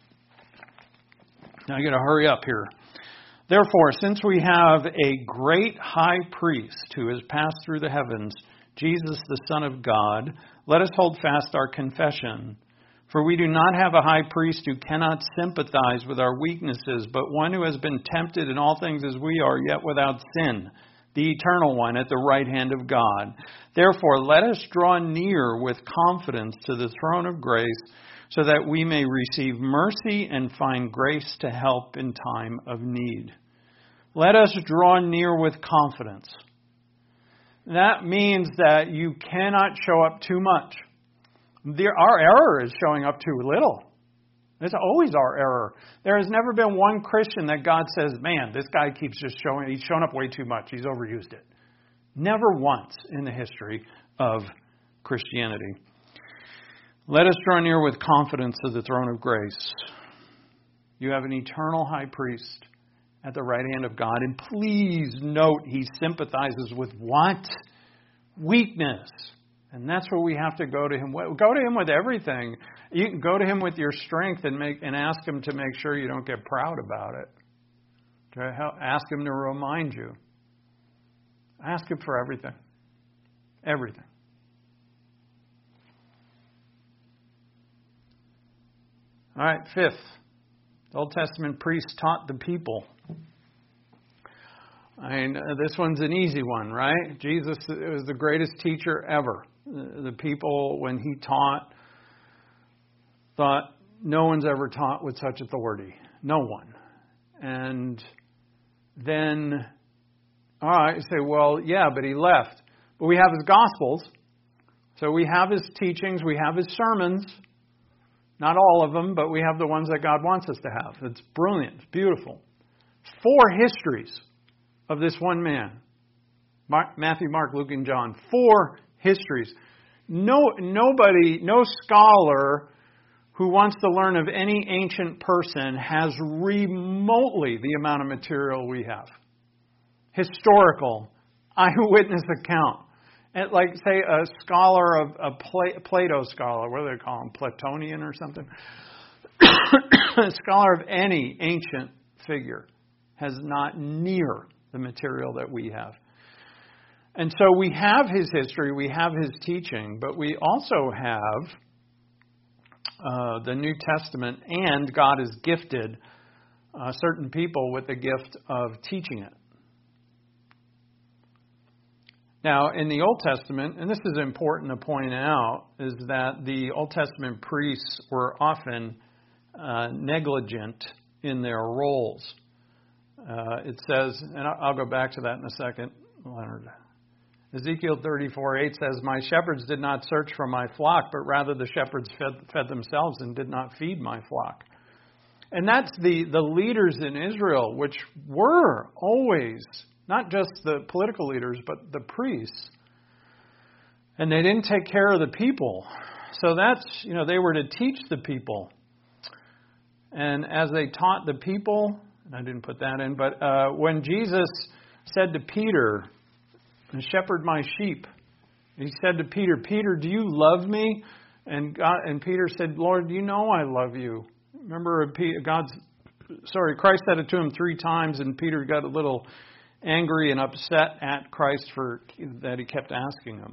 Now I got to hurry up here. Therefore, since we have a great high priest who has passed through the heavens, Jesus the Son of God, let us hold fast our confession. For we do not have a high priest who cannot sympathize with our weaknesses, but one who has been tempted in all things as we are, yet without sin, the eternal one at the right hand of God. Therefore, let us draw near with confidence to the throne of grace, so that we may receive mercy and find grace to help in time of need. Let us draw near with confidence. That means that you cannot show up too much. Our error is showing up too little. It's always our error. There has never been one Christian that God says, man, this guy keeps just he's shown up way too much. He's overused it. Never once in the history of Christianity. Let us draw near with confidence to the throne of grace. You have an eternal high priest at the right hand of God. And please note, He sympathizes with what? Weakness. And that's where we have to go to Him. Go to Him with everything. You can go to Him with your strength and ask Him to make sure you don't get proud about it. Ask Him to remind you. Ask Him for everything. Everything. All right, fifth. The Old Testament priests taught the people. This one's an easy one, right? Jesus was the greatest teacher ever. The people, when He taught, thought, no one's ever taught with such authority. No one. And then, all right, you say, well, yeah, but He left. But we have His Gospels. So we have His teachings. We have His sermons. Not all of them, but we have the ones that God wants us to have. It's brilliant. It's beautiful. 4 histories of this one man. Matthew, Mark, Luke, and John. 4 histories. No scholar who wants to learn of any ancient person has remotely the amount of material we have. Historical, eyewitness account. And like, say, a scholar of a Plato scholar, what do they call him? Platonian or something? A scholar of any ancient figure has not near the material that we have. And so we have his history, we have his teaching, but we also have the New Testament, and God has gifted certain people with the gift of teaching it. Now, in the Old Testament, and this is important to point out, is that the Old Testament priests were often negligent in their roles. It says, and I'll go back to that in a second, Leonard. Ezekiel 34:8 says, "My shepherds did not search for my flock, but rather the shepherds fed themselves and did not feed my flock." And that's the leaders in Israel, which were always not just the political leaders, but the priests. And they didn't take care of the people. So that's, they were to teach the people. And as they taught the people, And I didn't put that in. But when Jesus said to Peter, shepherd my sheep, he said to Peter, Peter, do you love me? And Peter said, Lord, you know I love you. Remember, Christ said it to him 3 times, and Peter got a little angry and upset at Christ for that he kept asking him.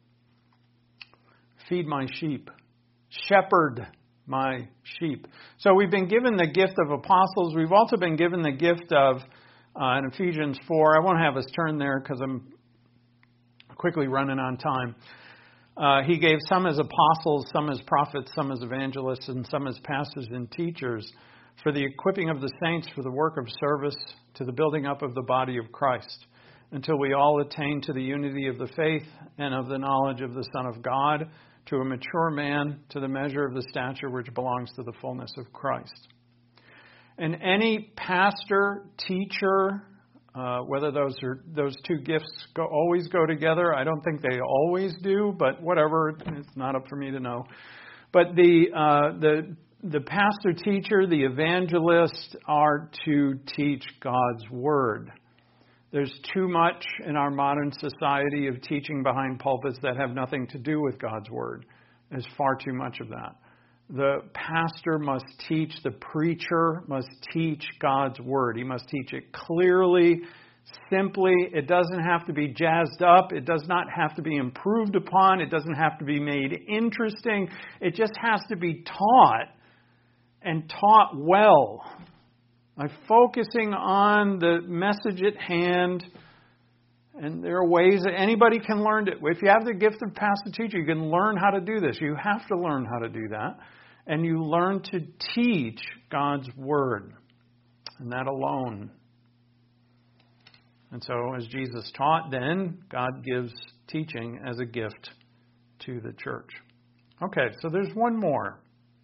Feed my sheep. Shepherd my sheep. So we've been given the gift of apostles. We've also been given the gift of, in Ephesians 4, I won't have us turn there because I'm quickly running on time. He gave some as apostles, some as prophets, some as evangelists, and some as pastors and teachers for the equipping of the saints for the work of service to the building up of the body of Christ, until we all attain to the unity of the faith and of the knowledge of the Son of God, to a mature man, to the measure of the stature which belongs to the fullness of Christ. And any pastor, teacher, whether those 2 gifts always go together, I don't think they always do, but whatever, it's not up for me to know. But the pastor, teacher, the evangelist are to teach God's Word. There's too much in our modern society of teaching behind pulpits that have nothing to do with God's Word. There's far too much of that. The pastor must teach, the preacher must teach God's Word. He must teach it clearly, simply. It doesn't have to be jazzed up. It does not have to be improved upon. It doesn't have to be made interesting. It just has to be taught, and taught well. By focusing on the message at hand. And there are ways that anybody can learn it. If you have the gift of pastor teacher, you can learn how to do this. You have to learn how to do that. And you learn to teach God's Word. And that alone. And so as Jesus taught, then God gives teaching as a gift to the church. Okay, so there's one more.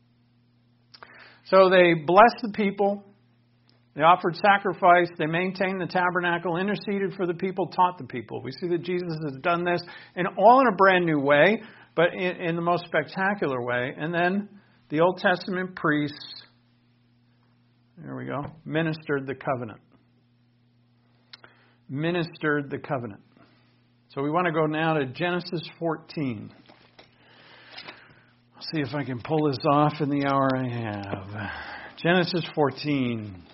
So they blessed the people. They offered sacrifice, they maintained the tabernacle, interceded for the people, taught the people. We see that Jesus has done this, and all in a brand new way, but in the most spectacular way. And then the Old Testament priests, there we go, ministered the covenant. Ministered the covenant. So we want to go now to Genesis 14. I'll see if I can pull this off in the hour I have. Genesis 14.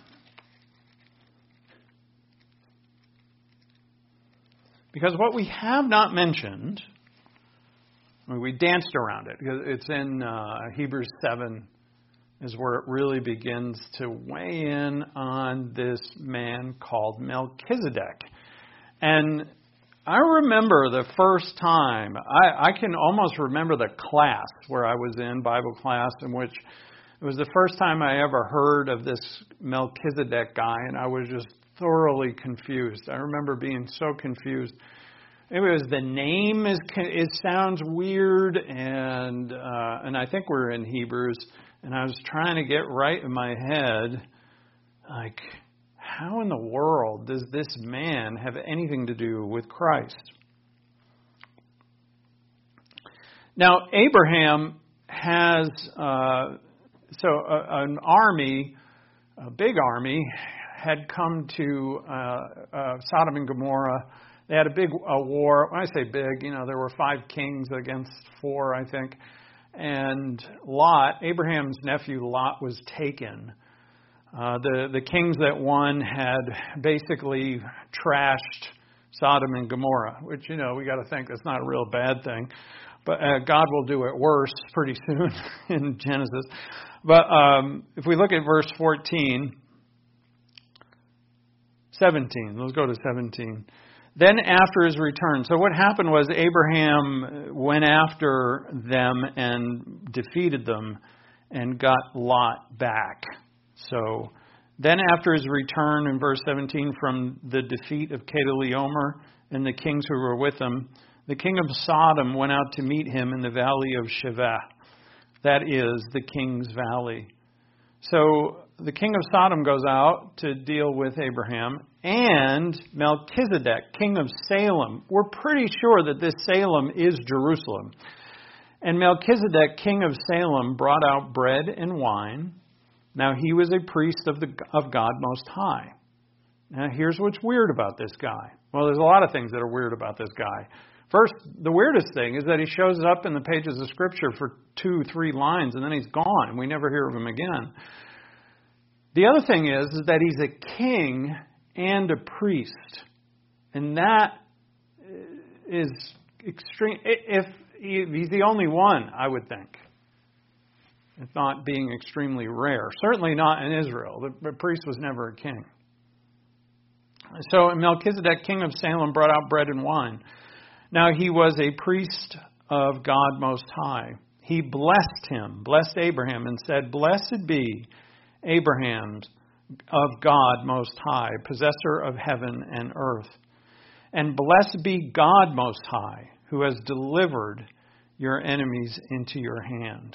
Because what we have not mentioned, we danced around it. It's in Hebrews 7 is where it really begins to weigh in on this man called Melchizedek. And I remember the first time, I can almost remember the class where I was in, Bible class, in which it was the first time I ever heard of this Melchizedek guy, and I was just thoroughly confused. I remember being so confused. It was the name it sounds weird, and I think we're in Hebrews, and I was trying to get right in my head, like, how in the world does this man have anything to do with Christ? Now, Abraham has an army, a big army, had come to Sodom and Gomorrah. They had a big war. When I say big, there were 5 kings against 4, I think. And Lot, Abraham's nephew Lot, was taken. The kings that won had basically trashed Sodom and Gomorrah, which, we got to think that's not a real bad thing. But God will do it worse pretty soon in Genesis. But if we look at verse 17, let's go to 17. Then after his return. So what happened was Abraham went after them and defeated them and got Lot back. So then after his return in verse 17 from the defeat of Kedorlaomer and the kings who were with him, the king of Sodom went out to meet him in the valley of Shaveh. That is the King's Valley. So the king of Sodom goes out to deal with Abraham, and Melchizedek, king of Salem. We're pretty sure that this Salem is Jerusalem. And Melchizedek, king of Salem, brought out bread and wine. Now he was a priest of God Most High. Now here's what's weird about this guy. Well, there's a lot of things that are weird about this guy. First, the weirdest thing is that he shows up in the pages of Scripture for 2-3 lines, and then he's gone, and we never hear of him again. The other thing is that he's a king and a priest. And that is extreme. If he's the only one, I would think. It's not being extremely rare. Certainly not in Israel. The priest was never a king. So Melchizedek, king of Salem, brought out bread and wine. Now he was a priest of God Most High. He blessed Abraham, and said, "Blessed be Abraham of God Most High, possessor of heaven and earth. And blessed be God Most High, who has delivered your enemies into your hand."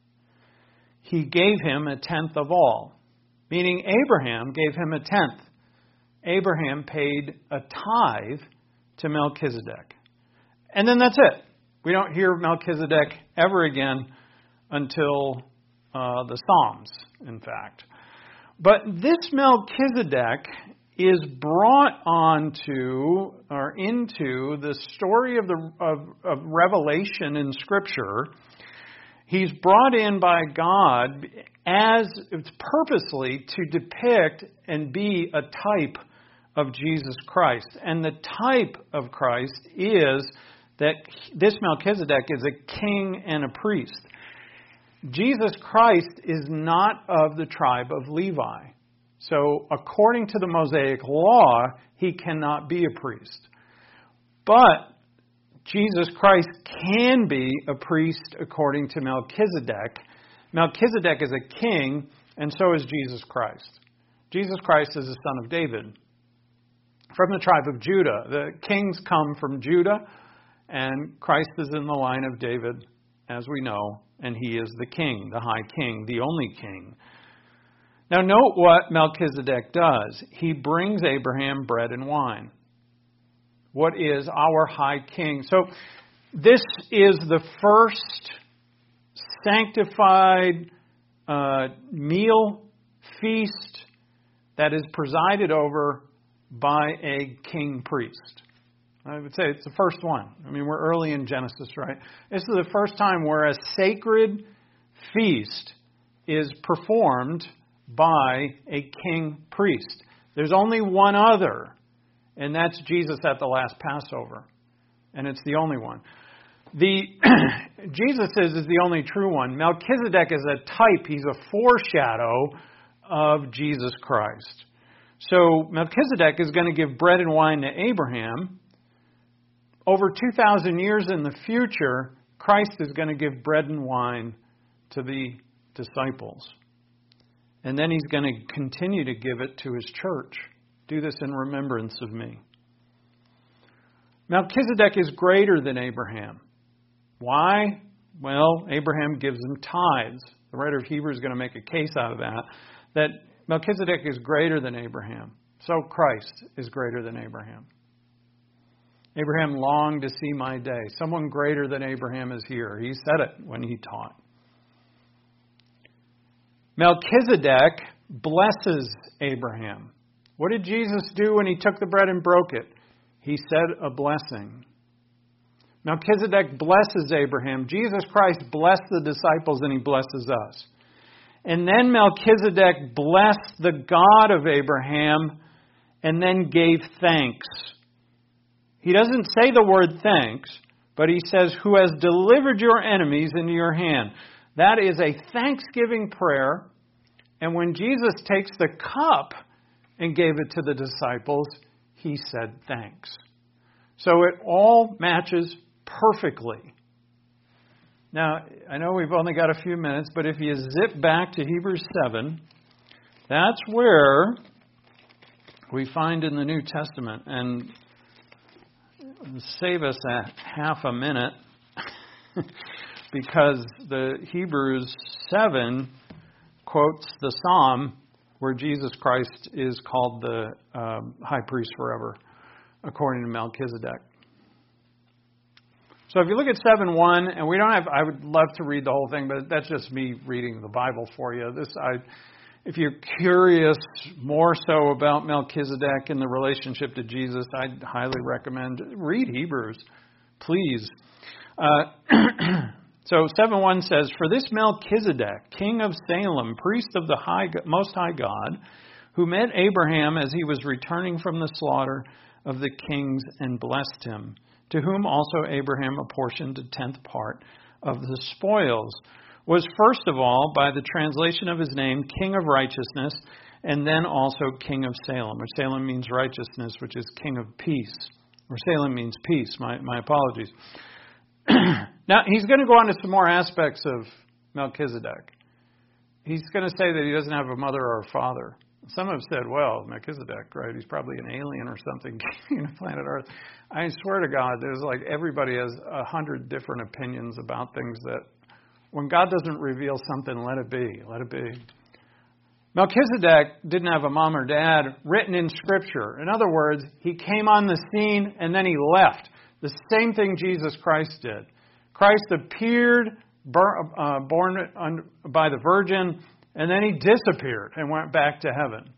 He gave him a tenth of all, meaning Abraham gave him a tenth. Abraham paid a tithe to Melchizedek. And then that's it. We don't hear Melchizedek ever again until the Psalms, in fact. But this Melchizedek is brought onto or into the story of Revelation in Scripture. He's brought in by God as it's purposely to depict and be a type of Jesus Christ. And the type of Christ is that this Melchizedek is a king and a priest. Jesus Christ is not of the tribe of Levi. So according to the Mosaic law, he cannot be a priest. But Jesus Christ can be a priest according to Melchizedek. Melchizedek is a king, and so is Jesus Christ. Jesus Christ is the son of David, from the tribe of Judah. The kings come from Judah, and Christ is in the line of David, as we know, and he is the king, the high king, the only king. Now note what Melchizedek does. He brings Abraham bread and wine. What is our high king? So this is the first sanctified meal feast that is presided over by a king priest. I would say it's the first one. I mean, we're early in Genesis, right? This is the first time where a sacred feast is performed by a king priest. There's only one other, and that's Jesus at the last Passover. And it's the only one. Jesus is the only true one. Melchizedek is a type. He's a foreshadow of Jesus Christ. So Melchizedek is going to give bread and wine to Abraham. Over 2,000 years in the future, Christ is going to give bread and wine to the disciples. And then he's going to continue to give it to his church. Do this in remembrance of me. Melchizedek is greater than Abraham. Why? Well, Abraham gives him tithes. The writer of Hebrews is going to make a case out of that Melchizedek is greater than Abraham. So Christ is greater than Abraham. Abraham longed to see my day. Someone greater than Abraham is here. He said it when he taught. Melchizedek blesses Abraham. What did Jesus do when he took the bread and broke it? He said a blessing. Melchizedek blesses Abraham. Jesus Christ blessed the disciples and he blesses us. And then Melchizedek blessed the God of Abraham and then gave thanks. He doesn't say the word thanks, but he says, who has delivered your enemies into your hand. That is a thanksgiving prayer. And when Jesus takes the cup and gave it to the disciples, he said thanks. So it all matches perfectly. Now, I know we've only got a few minutes, but if you zip back to Hebrews 7, that's where we find in the New Testament, and save us a half a minute, because the Hebrews 7 quotes the Psalm where Jesus Christ is called the high priest forever, according to Melchizedek. So if you look at 7:1, and I would love to read the whole thing, but that's just me reading the Bible for you. If you're curious more so about Melchizedek and the relationship to Jesus, I'd highly recommend read Hebrews, please. So 7:1 says, "For this Melchizedek, king of Salem, priest of the Most High God, who met Abraham as he was returning from the slaughter of the kings and blessed him, to whom also Abraham apportioned a 10th part of the spoils, was first of all, by the translation of his name, King of Righteousness, and then also King of Salem." Or Salem means righteousness, which is King of Peace. Or Salem means peace. My apologies. Now, he's going to go on to some more aspects of Melchizedek. He's going to say that he doesn't have a mother or a father. Some have said, well, Melchizedek, right? He's probably an alien or something, planet Earth. I swear to God, there's like everybody has 100 different opinions about things that when God doesn't reveal something, let it be. Let it be. Melchizedek didn't have a mom or dad written in Scripture. In other words, he came on the scene and then he left. The same thing Jesus Christ did. Christ appeared, born by the Virgin, and then he disappeared and went back to heaven.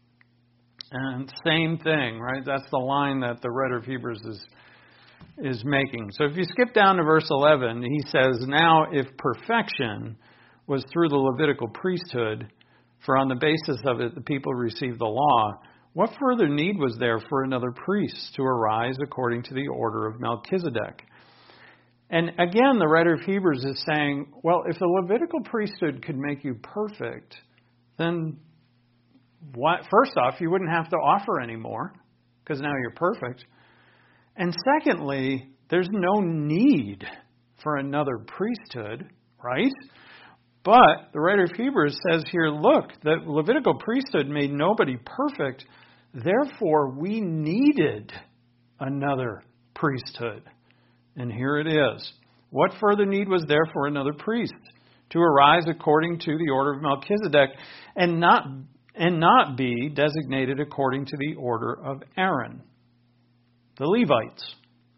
And same thing, right? That's the line that the writer of Hebrews is making. So if you skip down to verse 11, he says, "Now if perfection was through the Levitical priesthood, for on the basis of it the people received the law, what further need was there for another priest to arise according to the order of Melchizedek?" And again, the writer of Hebrews is saying, well, if the Levitical priesthood could make you perfect, then first off, you wouldn't have to offer anymore, because now you're perfect. And secondly, there's no need for another priesthood, right? But the writer of Hebrews says here, look, the Levitical priesthood made nobody perfect. Therefore, we needed another priesthood. And here it is. What further need was there for another priest to arise according to the order of Melchizedek and not be designated according to the order of Aaron, the Levites?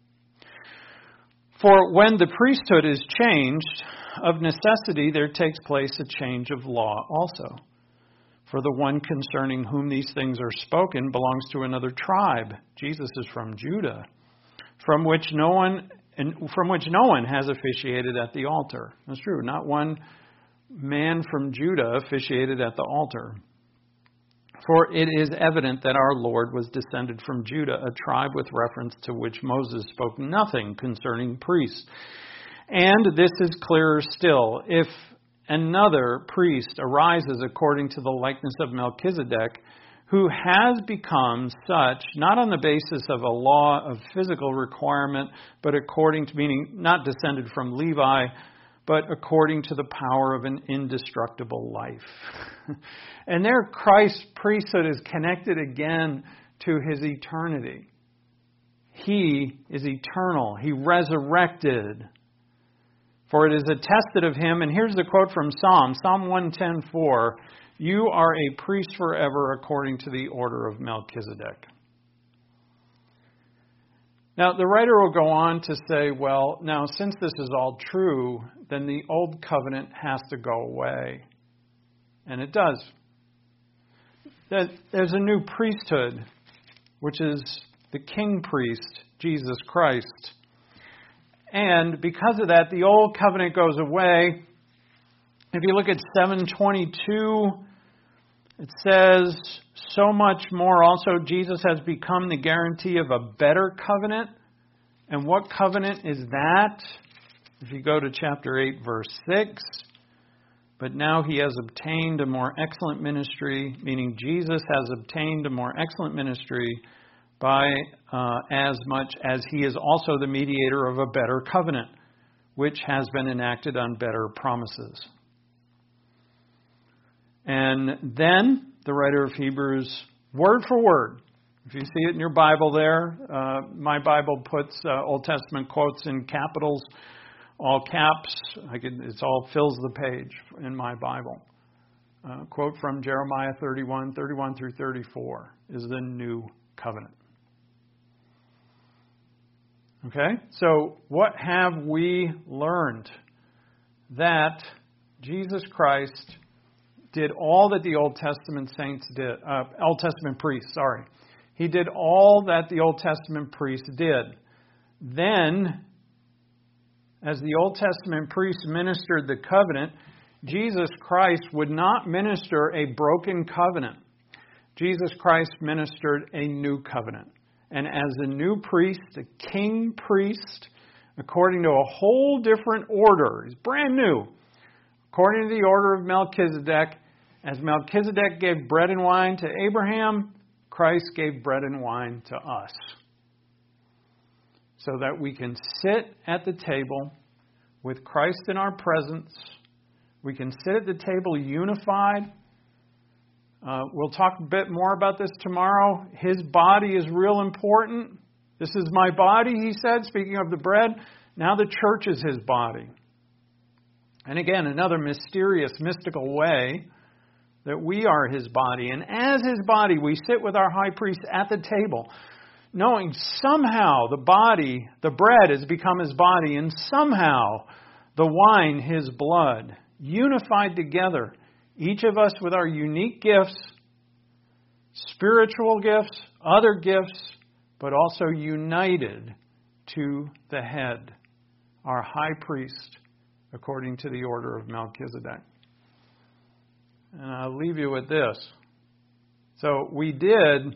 For when the priesthood is changed, of necessity there takes place a change of law also. For the one concerning whom these things are spoken belongs to another tribe. Jesus is from Judah, from which no one has officiated at the altar. That's true. Not one man from Judah officiated at the altar. For it is evident that our Lord was descended from Judah, a tribe with reference to which Moses spoke nothing concerning priests. And this is clearer still. If another priest arises according to the likeness of Melchizedek, who has become such, not on the basis of a law of physical requirement, but according to, meaning not descended from Levi, but according to the power of an indestructible life. And there Christ's priesthood is connected again to his eternity. He is eternal. He resurrected. For it is attested of him, and here's the quote from Psalm 110:4, "You are a priest forever according to the order of Melchizedek." Now, the writer will go on to say, well, now, since this is all true, then the old covenant has to go away. And it does. There's a new priesthood, which is the king priest, Jesus Christ. And because of that, the old covenant goes away. If you look at 7:22, it says, "So much more also Jesus has become the guarantee of a better covenant." And what covenant is that? If you go to chapter 8, verse 6, "But now he has obtained a more excellent ministry," meaning Jesus has obtained a more excellent ministry, "by as much as he is also the mediator of a better covenant, which has been enacted on better promises." And then the writer of Hebrews, word for word, if you see it in your Bible there, my Bible puts Old Testament quotes in capitals, all caps. It all fills the page in my Bible. Quote from Jeremiah 31 through 34 is the new covenant. Okay, so what have we learned? That Jesus Christ did all that the Old Testament Old Testament priests, He did all that the Old Testament priests did. Then, as the Old Testament priests ministered the covenant, Jesus Christ would not minister a broken covenant. Jesus Christ ministered a new covenant. And as a new priest, a king priest, according to a whole different order, he's brand new. According to the order of Melchizedek, as Melchizedek gave bread and wine to Abraham, Christ gave bread and wine to us. So that we can sit at the table with Christ in our presence. We can sit at the table unified. We'll talk a bit more about this tomorrow. His body is real important. This is my body, he said, speaking of the bread. Now the church is his body. And again, another mysterious, mystical way that we are his body. And as his body, we sit with our high priest at the table, knowing somehow the bread has become his body, and somehow the wine his blood, unified together, each of us with our unique gifts, spiritual gifts, other gifts, but also united to the head, our high priest, according to the order of Melchizedek. And I'll leave you with this. So we did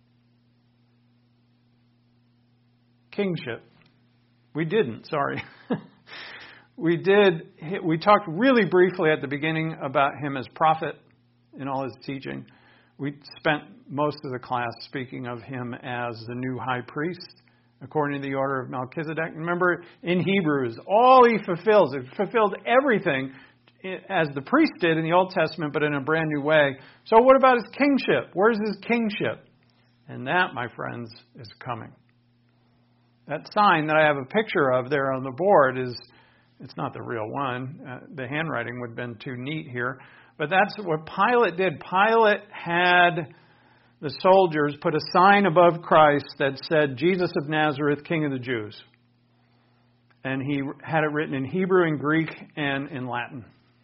kingship. We didn't, sorry. We talked really briefly at the beginning about him as prophet in all his teaching. We spent most of the class speaking of him as the new high priest, according to the order of Melchizedek. Remember, in Hebrews, all he fulfilled everything as the priest did in the Old Testament, but in a brand new way. So what about his kingship? Where's his kingship? And that, my friends, is coming. That sign that I have a picture of there on the board it's not the real one. The handwriting would have been too neat here. But that's what Pilate did. Pilate had the soldiers put a sign above Christ that said, Jesus of Nazareth, King of the Jews. And he had it written in Hebrew, in Greek, and in Latin,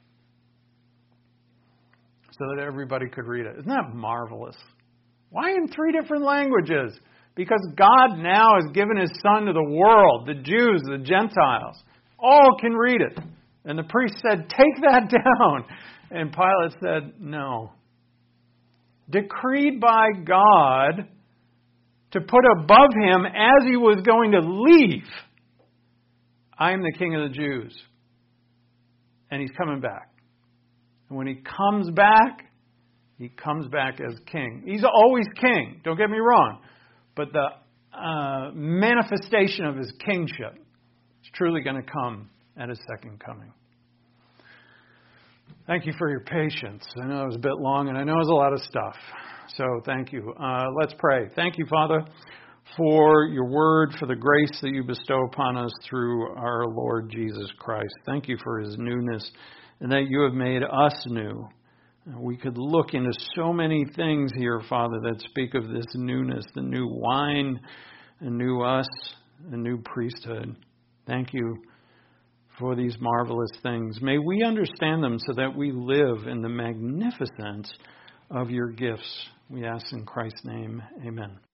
so that everybody could read it. Isn't that marvelous? Why in 3 different languages? Because God now has given his Son to the world, the Jews, the Gentiles. All can read it. And the priest said, take that down. And Pilate said, no. Decreed by God to put above him as he was going to leave, I am the King of the Jews. And he's coming back. And when he comes back as king. He's always king, don't get me wrong. But the manifestation of his kingship is truly going to come at his second coming. Thank you for your patience. I know it was a bit long, and I know it was a lot of stuff. So thank you. Let's pray. Thank you, Father, for your word, for the grace that you bestow upon us through our Lord Jesus Christ. Thank you for his newness, and that you have made us new. We could look into so many things here, Father, that speak of this newness, the new wine, a new us, a new priesthood. Thank you for these marvelous things. May we understand them so that we live in the magnificence of your gifts. We ask in Christ's name, amen.